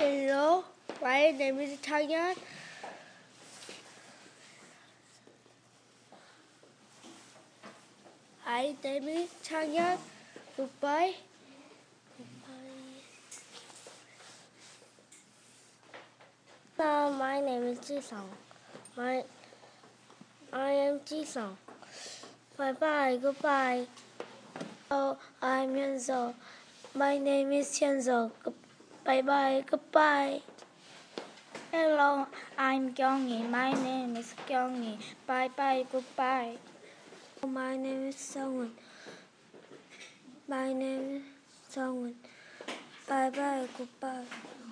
Hello, my name is Changyun. My name is Changyun. Goodbye. Hello, my name is Jisung. I am Jisung. Bye bye, goodbye. Hello, I'm Hyunso. My name is Hyunso. Bye bye, goodbye. Hello, I'm Kyungi. My name is Kyungi. Bye bye, goodbye. My name is Sungwon. My name is Sungwon. Bye bye, goodbye.